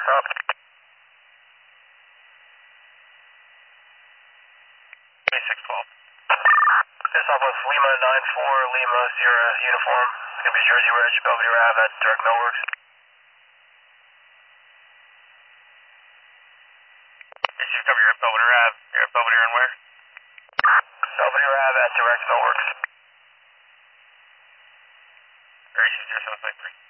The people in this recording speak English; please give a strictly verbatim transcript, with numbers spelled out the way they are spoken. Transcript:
Northrop. six twelve. This Southwest Lima nine four, Lima Sierra uniform. It's going to be Jersey Ridge, Belvedere Ave at Direct Millworks. Yes, you cover your Belvedere Ave. You're at Belvedere and where? Belvedere Ave at Direct Millworks. Very zero seven five three.